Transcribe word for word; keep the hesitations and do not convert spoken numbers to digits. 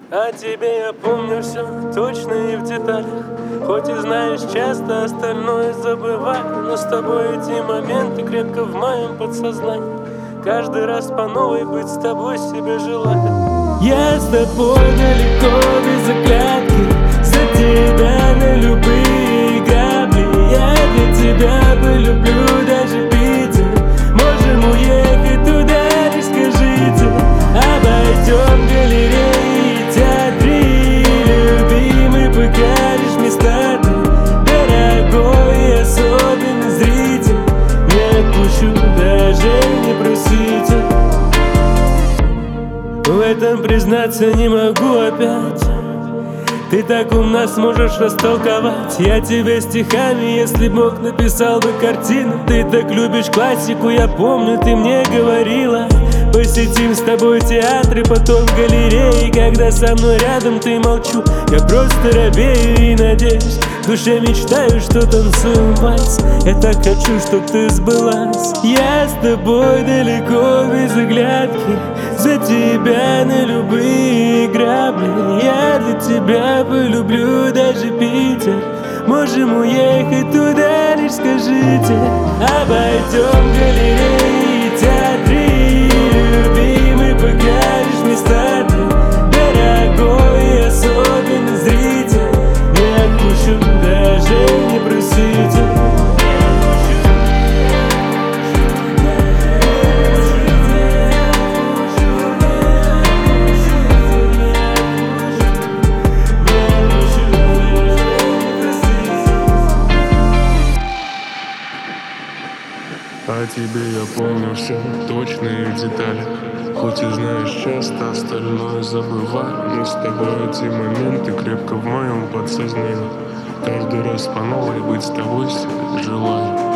О тебе я помню все точно и в деталях. Хоть и знаешь, часто остальное забываю, но с тобой эти моменты крепко в моем подсознании. Каждый раз по новой быть с тобой себе желаю. Я с тобой далеко без оглядки, за тебя на любые грабли. Я для тебя полюблю даже Питер. Можем уехать туда, лишь скажите. Обойдем галереи, театры, любимый, покажешь места ты, дорогой и особенный зритель. Не отпущу, даже не просите. В этом признаться не могу опять. Ты так умна, сможешь растолковать. Я тебе стихами, если б мог, написал бы картину. Ты так любишь классику, я помню, ты мне говорила. Посетим с тобой театры, потом галереи. Когда со мной рядом ты молчу, я просто робею и надеюсь. В душе мечтаю, что танцуем вальс. Я так хочу, чтоб ты сбылась. Я с тобой далеко без оглядки, за тебя на любые грабли. Я для тебя полюблю даже Питер. Можем уехать туда, лишь скажите. Обойдем галереи, театры, любимый, покажешь места ты, дорогой и особенный зритель. Не отпущу, даже не просите. О тебе я помню все точно и в деталях. Хоть и знаешь, часто остальное забываю, но с тобой эти моменты крепко в моем подсознании. Каждый раз по новой быть с тобой себе желаю.